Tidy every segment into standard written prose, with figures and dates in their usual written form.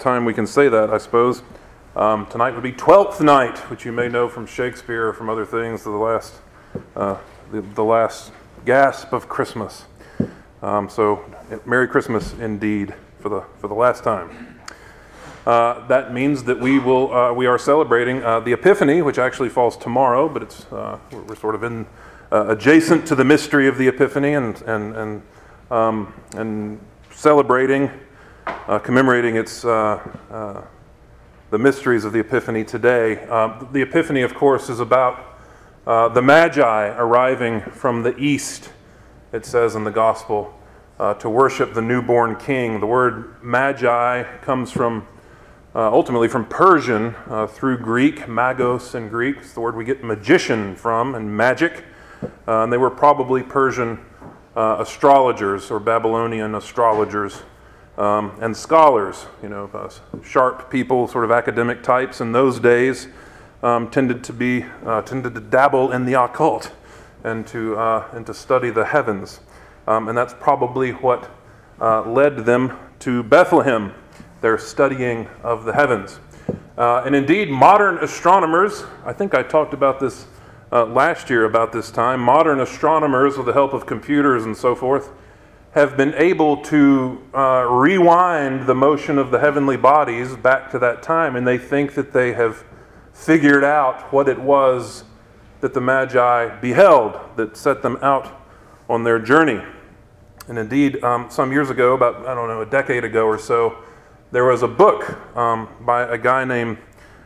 time we can say that, I suppose. Tonight would be Twelfth Night, which you may know from Shakespeare or from other things, the last gasp of Christmas. So Merry Christmas indeed for the last time. That means that we are celebrating the Epiphany, which actually falls tomorrow, but it's we're sort of in adjacent to the mystery of the Epiphany and celebrating, commemorating the mysteries of the Epiphany today. The Epiphany, of course, is about the Magi arriving from the east, it says in the Gospel, to worship the newborn King. The word Magi comes from ultimately from Persian through Greek, magos in Greek. It's the word we get magician from, and magic. And they were probably Persian astrologers or Babylonian astrologers and scholars, sharp people, sort of academic types in those days, tended to dabble in the occult and to study the heavens, and that's probably what led them to Bethlehem, their studying of the heavens. And indeed, modern astronomers, I think I talked about this last year about this time, modern astronomers, with the help of computers and so forth, have been able to rewind the motion of the heavenly bodies back to that time, and they think that they have figured out what it was that the Magi beheld that set them out on their journey. And indeed, some years ago, about, a decade ago or so, there was a book by a guy named,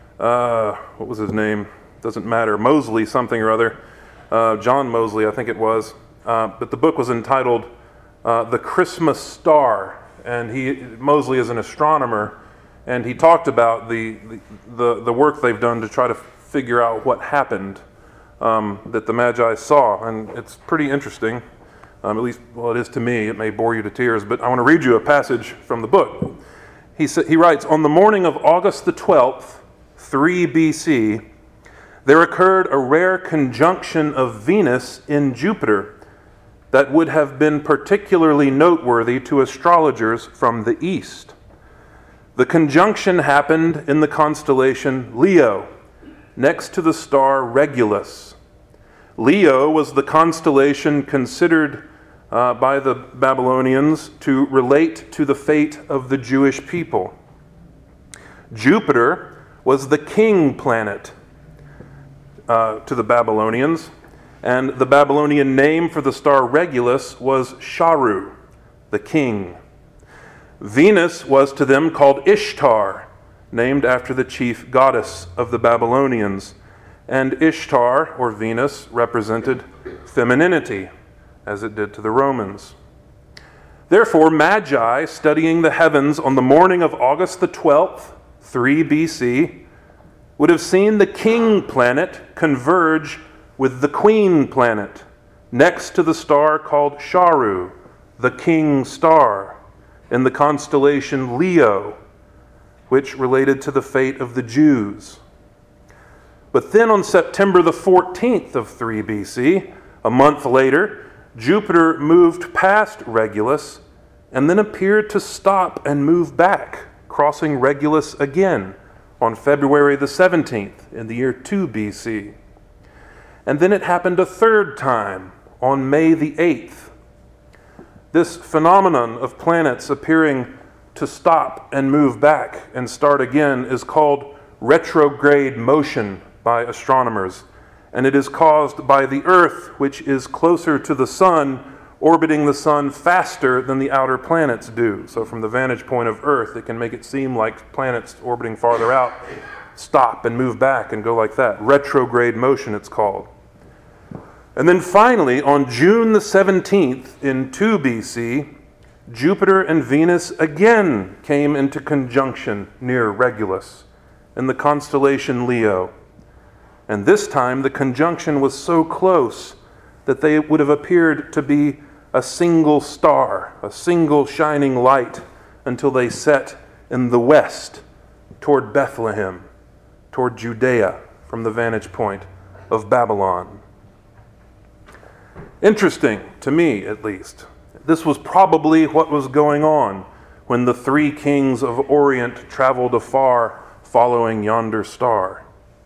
what was his name? Doesn't matter, Mosley something or other, John Mosley, I think it was. But the book was entitled The Christmas Star, and Mosley is an astronomer, and he talked about the work they've done to try to figure out what happened that the Magi saw, and it's pretty interesting. At least, it is to me. It may bore you to tears, but I want to read you a passage from the book. He writes, "On the morning of August the 12th, 3 BC, there occurred a rare conjunction of Venus in Jupiter that would have been particularly noteworthy to astrologers from the east. The conjunction happened in the constellation Leo, next to the star Regulus. Leo was the constellation considered by the Babylonians to relate to the fate of the Jewish people. Jupiter was the king planet to the Babylonians, and the Babylonian name for the star Regulus was Sharu, the king. Venus was to them called Ishtar, named after the chief goddess of the Babylonians, and Ishtar, or Venus, represented femininity, as it did to the Romans. Therefore, Magi, studying the heavens on the morning of August the 12th, 3 BC, would have seen the king planet converge with the queen planet, next to the star called Sharu, the king star, in the constellation Leo, which related to the fate of the Jews. But then on September the 14th of 3 BC, a month later, Jupiter moved past Regulus and then appeared to stop and move back, crossing Regulus again on February the 17th in the year 2 BC. And then it happened a third time on May the 8th. This phenomenon of planets appearing to stop and move back and start again is called retrograde motion by astronomers, and it is caused by the Earth, which is closer to the Sun, orbiting the Sun faster than the outer planets do. So from the vantage point of Earth, it can make it seem like planets orbiting farther out stop and move back and go like that. Retrograde motion, it's called. And then finally, on June the 17th in 2 BC, Jupiter and Venus again came into conjunction near Regulus in the constellation Leo. And this time the conjunction was so close that they would have appeared to be a single star, a single shining light, until they set in the west toward Bethlehem, toward Judea, from the vantage point of Babylon. Interesting, to me at least. This was probably what was going on when the three kings of Orient traveled afar, following yonder star.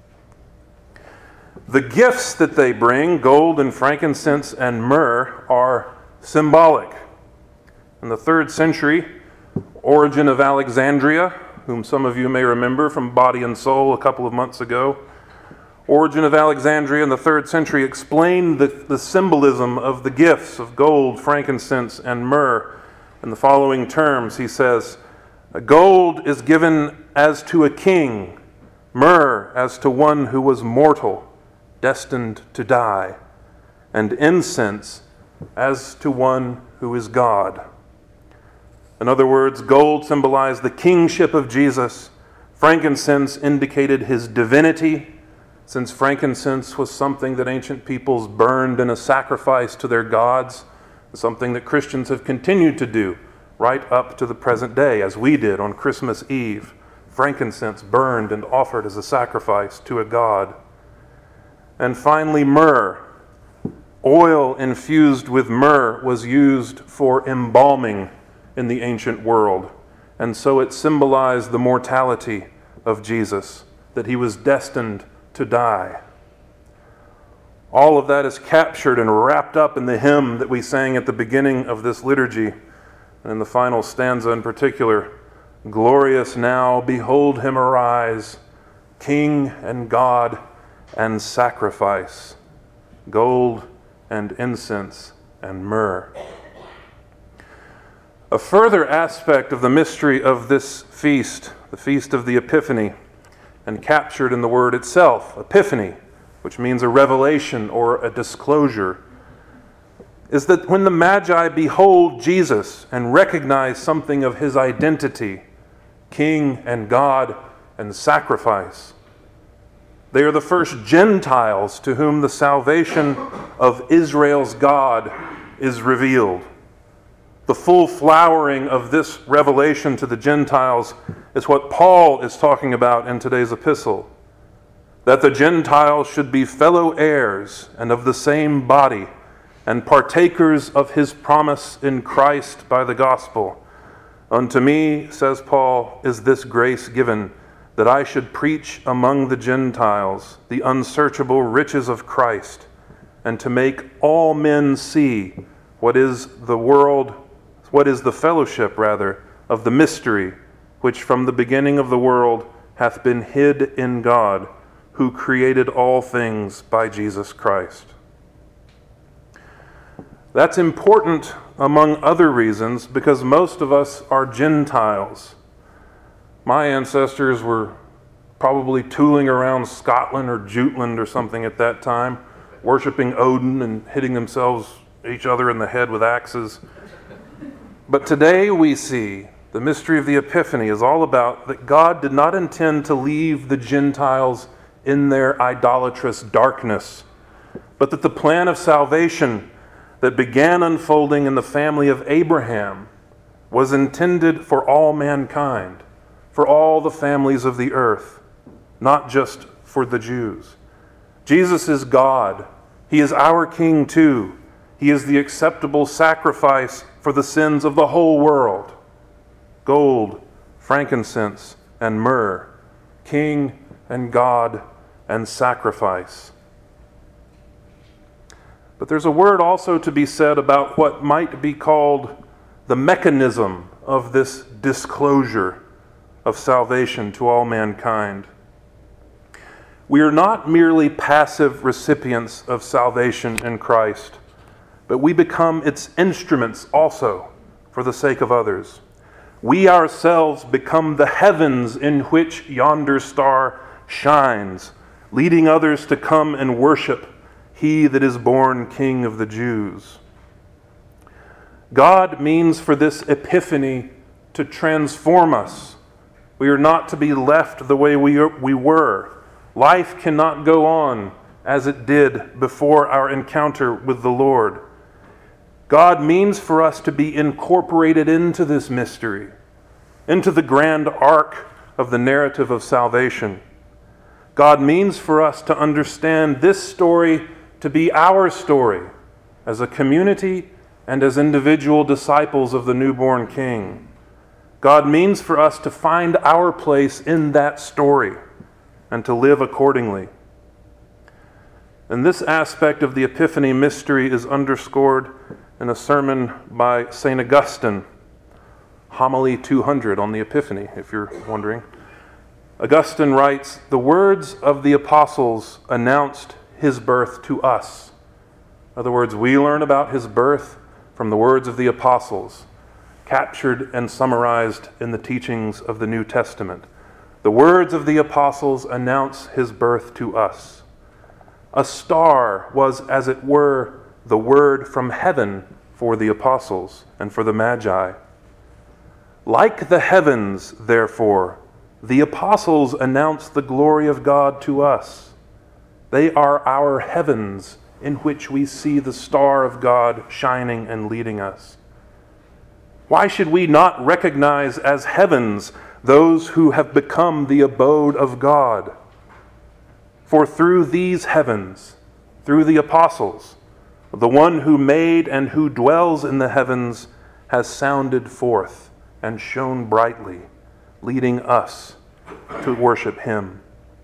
The gifts that they bring, gold and frankincense and myrrh, are symbolic. In the 3rd century, Origen of Alexandria, whom some of you may remember from Body and Soul a couple of months ago, Origen of Alexandria in the 3rd century explained the symbolism of the gifts of gold, frankincense, and myrrh in the following terms. He says, "Gold is given as to a king, myrrh as to one who was mortal, destined to die, and incense as to one who is God." In other words, gold symbolized the kingship of Jesus. Frankincense indicated his divinity, since frankincense was something that ancient peoples burned in a sacrifice to their gods, something that Christians have continued to do right up to the present day, as we did on Christmas Eve. Frankincense burned and offered as a sacrifice to a god. And finally, myrrh. Oil infused with myrrh was used for embalming in the ancient world, and so it symbolized the mortality of Jesus, that he was destined to die. All of that is captured and wrapped up in the hymn that we sang at the beginning of this liturgy, and in the final stanza in particular, "Glorious now, behold him arise, King and God and sacrifice, gold and incense and myrrh." A further aspect of the mystery of this feast, the Feast of the Epiphany, and captured in the word itself, epiphany, which means a revelation or a disclosure, is that when the Magi behold Jesus and recognize something of his identity, King and God and sacrifice, they are the first Gentiles to whom the salvation of Israel's God is revealed. The full flowering of this revelation to the Gentiles is what Paul is talking about in today's epistle, that the Gentiles should be fellow heirs and of the same body, and partakers of his promise in Christ by the gospel. "Unto me," says Paul, "is this grace given, that I should preach among the Gentiles the unsearchable riches of Christ, and to make all men see what is the fellowship of the mystery, which from the beginning of the world hath been hid in God, who created all things by Jesus Christ." That's important, among other reasons, because most of us are Gentiles. My ancestors were probably tooling around Scotland or Jutland or something at that time, worshiping Odin and hitting each other in the head with axes. But today we see the mystery of the Epiphany is all about that God did not intend to leave the Gentiles in their idolatrous darkness, but that the plan of salvation that began unfolding in the family of Abraham was intended for all mankind, for all the families of the earth, not just for the Jews. Jesus is God. He is our King too. He is the acceptable sacrifice for the sins of the whole world. Gold, frankincense, and myrrh, King and God and sacrifice. But there's a word also to be said about what might be called the mechanism of this disclosure of salvation to all mankind. We are not merely passive recipients of salvation in Christ, but we become its instruments also for the sake of others. We ourselves become the heavens in which yonder star shines, leading others to come and worship He that is born King of the Jews. God means for this epiphany to transform us. We are not to be left the way we were. Life cannot go on as it did before our encounter with the Lord. God means for us to be incorporated into this mystery, into the grand arc of the narrative of salvation. God means for us to understand this story to be our story as a community and as individual disciples of the newborn King. God means for us to find our place in that story and to live accordingly. And this aspect of the Epiphany mystery is underscored in a sermon by St. Augustine, Homily 200 on the Epiphany, if you're wondering. Augustine writes, "The words of the apostles announced his birth to us." In other words, we learn about his birth from the words of the apostles, captured and summarized in the teachings of the New Testament. The words of the apostles announce his birth to us. A star was, as it were, the word from heaven for the apostles and for the Magi. Like the heavens, therefore, the apostles announce the glory of God to us. They are our heavens in which we see the star of God shining and leading us. Why should we not recognize as heavens those who have become the abode of God? For through these heavens, through the apostles, the one who made and who dwells in the heavens has sounded forth and shone brightly, leading us to worship him.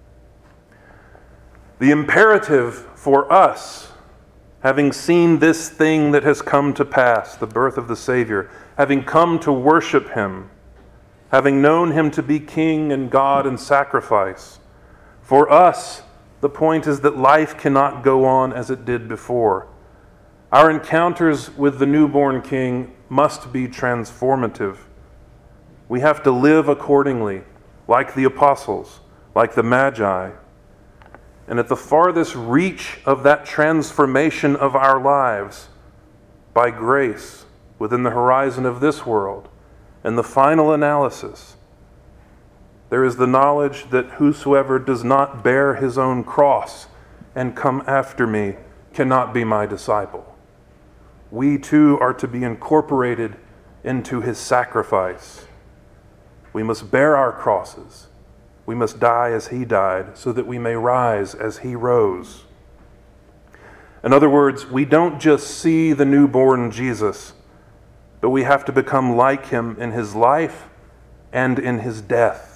The imperative for us, having seen this thing that has come to pass, the birth of the Savior, having come to worship him, having known him to be King and God and sacrifice, for us, the point is that life cannot go on as it did before. Our encounters with the newborn King must be transformative. We have to live accordingly, like the apostles, like the Magi. And at the farthest reach of that transformation of our lives, by grace, within the horizon of this world, and the final analysis, there is the knowledge that whosoever does not bear his own cross and come after me cannot be my disciple. We too are to be incorporated into his sacrifice. We must bear our crosses. We must die as he died, so that we may rise as he rose. In other words, we don't just see the newborn Jesus, but we have to become like him in his life and in his death.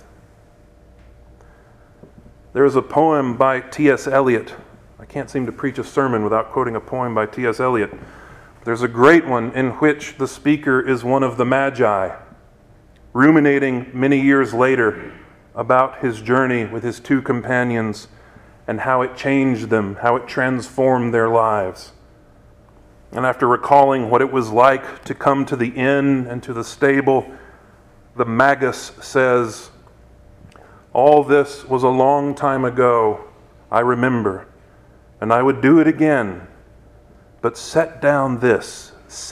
There is a poem by T.S. Eliot. I can't seem to preach a sermon without quoting a poem by T.S. Eliot. There's a great one in which the speaker is one of the Magi, ruminating many years later about his journey with his two companions and how it changed them, how it transformed their lives. And after recalling what it was like to come to the inn and to the stable, the Magus says, "All this was a long time ago, I remember, and I would do it again. But set down this.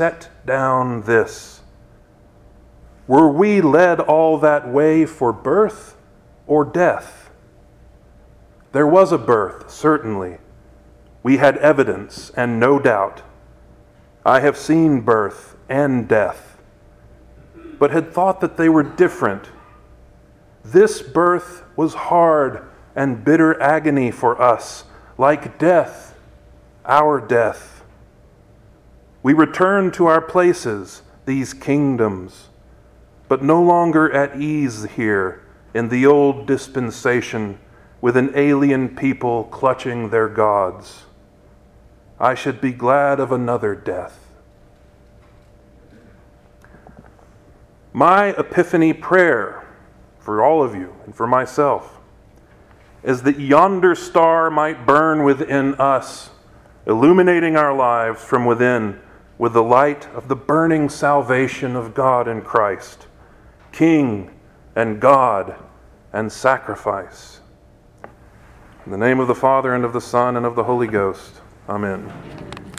Were we led all that way for birth or death? There was a birth, certainly. We had evidence and no doubt. I have seen birth and death, but had thought that they were different. This birth was hard and bitter agony for us, like death, our death. We return to our places, these kingdoms, but no longer at ease here in the old dispensation with an alien people clutching their gods. I should be glad of another death." My Epiphany prayer for all of you and for myself is that yonder star might burn within us, illuminating our lives from within with the light of the burning salvation of God in Christ, King and God and sacrifice. In the name of the Father, and of the Son, and of the Holy Ghost. Amen.